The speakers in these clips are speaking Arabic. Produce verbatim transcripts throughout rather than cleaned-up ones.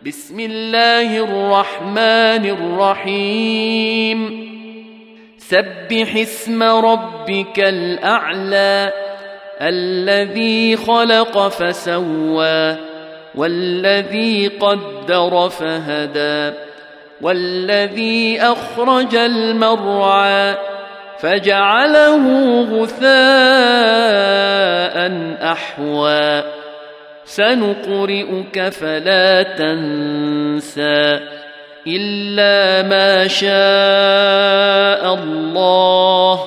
بسم الله الرحمن الرحيم سبح اسم ربك الأعلى الذي خلق فسوى والذي قدر فهدى والذي أخرج المرعى فجعله غثاء أحوى سنقرئك فلا تنسى إلا ما شاء الله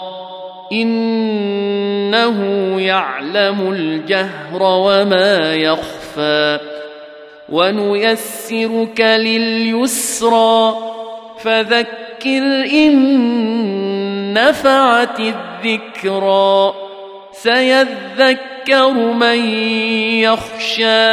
إنه يعلم الجهر وما يخفى ونيسرك لليسرى فذكر إن نفعت الذكرى سيذكر من يخشى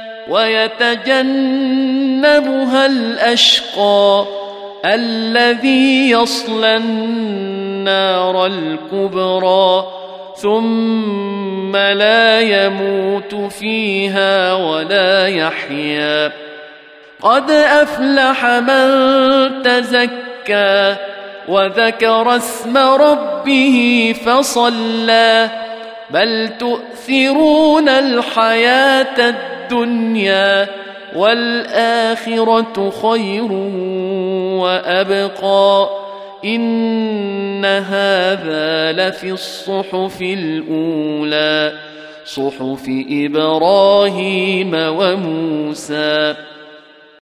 ويتجنبها الأشقى الذي يصلى النار الكبرى ثم لا يموت فيها ولا يحيا قد أفلح من تزكى وذكر اسم ربه فصلى بل تؤثرون الحياة الدنيا والآخرة خير وأبقى إن هذا لفي الصحف الأولى صحف إبراهيم وموسى.